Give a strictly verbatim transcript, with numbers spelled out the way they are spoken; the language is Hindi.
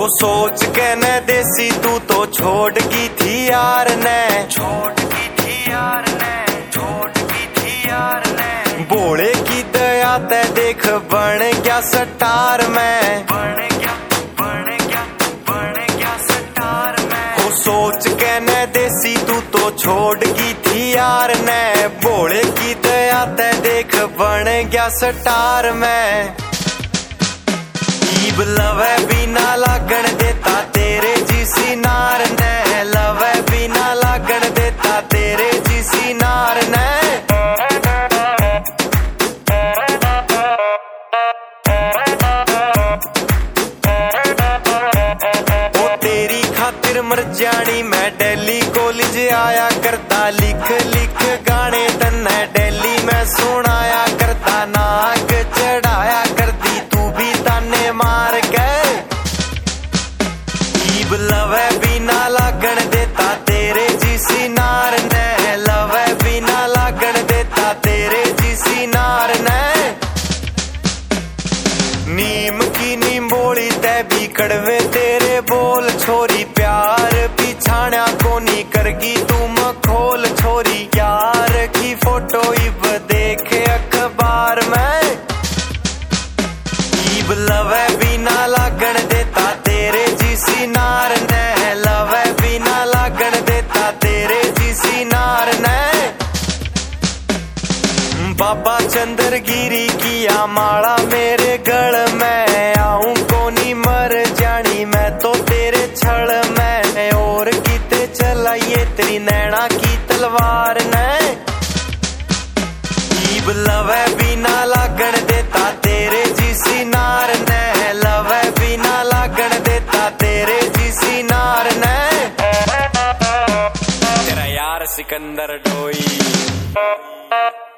सोच के न देसी तू तो छोड़ की थी यार ने, छोड़ की थी यार ने, छोड़ की थी यार ने। बोले की दया ते देख बन गया स्टार में, बन गया बन गया बन गया स्टार में। हो सोच के न देसी तू तो छोड़ की थी यार ने, बोले की दया ते देख बन गया स्टार में। ईब लवे बिना लागण देता तेरे जिसी नार ने, लवे बिना लागण देता तेरे जिसी नार ने। ओ तेरी खातिर मर जानी मैं दिल्ली कॉलेज आया करता, लिख लिख गाने तन्ने दिल्ली में सुनाया करता। नाक चढ़ाया करती तू भी ताने मार के, ईब लवे बिना लागण देता तेरे जिसी नार ने, लवे बिना लागण देता तेरे जिसी नार ने। नीम की नींबोली ते भी कड़वे तेरे बोल छोरी, प्यार पिछाण्या कोनी करगी तुम खोल छोरी। यार की फोटो इब देखे अखबार में, ईब लवे बिना लागण देता तेरे जिसी नार ने, लवे बिना लागण देता तेरे जिसी नार ने। बाबा चंद्रगिरी किया माला मेरे गल में, आऊं कोनी मर जानी मैं तो तेरे छल में। और किते चलाइए तेरी नैना की तलवार ने, ईब लवे बिना लागण देता तेरे जिसी नार ने, लवे बिना लागण देता तेरे जिसी नार ने। तेरा यार सिकंदर डोई।